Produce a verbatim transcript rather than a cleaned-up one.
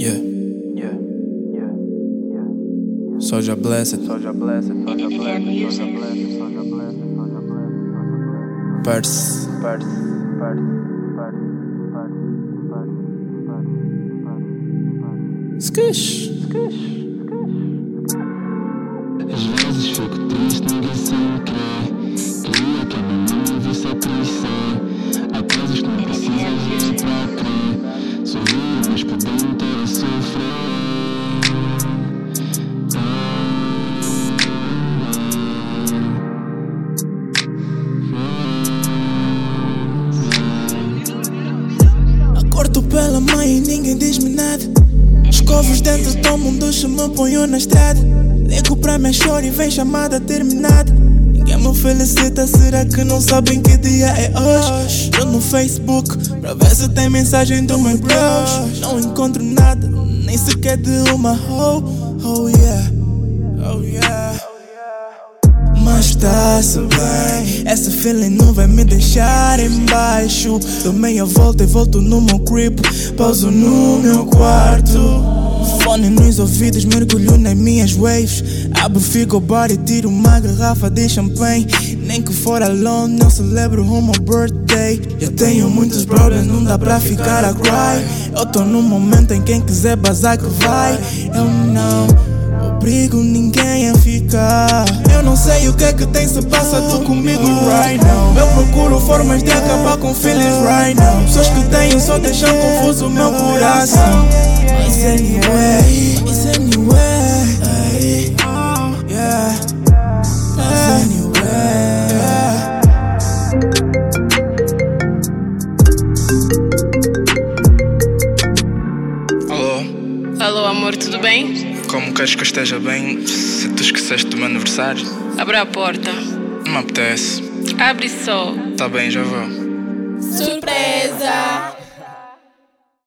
Yeah. Yeah, yeah, yeah, yeah. Soulja blessed. Soulja blessed, Soulja blessed, Soulja blessed, Soulja blessed, Soulja blessed, Soulja blessed. Purse. Purse, purse, purse, purse, purse, purse, purse. Skish. Skish. Às vezes fico triste, ninguém se me crê. Queria que a minha visse a crescer. Há coisas que não precisas ver para crer. Sorrir, mas por dentro é sofrer. Acordo pela manhã e ninguém diz-me nada. Escovo os dentes, tomo um duche, me ponho na estrada. Ligo pra minha chora e vem chamada terminada. Ninguém me felicita, será que não sabem que dia é hoje? Tô no Facebook pra ver se tem mensagem do meu bros. Não encontro nada, nem sequer de uma hoe. Oh yeah, oh yeah. Mas tá-se bem, esse feeling não vai me deixar em baixo. Dou meia volta e volto no meu crib, pauso no meu quarto. Fone nos ouvidos, mergulho nas minhas waves. Abro frigobar e tiro uma garrafa de champanhe. Nem que for alone, eu celebro o meu birthday. Eu tenho muitos problemas, não dá pra ficar a cry. Eu tô num momento em quem quiser bazar que vai. Eu não obrigo ninguém a ficar. Eu não sei o que é que tem se passa tu comigo right now. Eu procuro formas de acabar com feelings right now. Pessoas que tenho só deixam confuso o meu coração. Mas anyway, mas anyway, ay, yeah. Mas anyway, yeah. Alô, Alô, amor, tudo bem? como queres que eu esteja bem se tu esqueceste do meu aniversário? Abre a porta. Não me apetece. Abre só. Tá bem, já vou. Surpresa!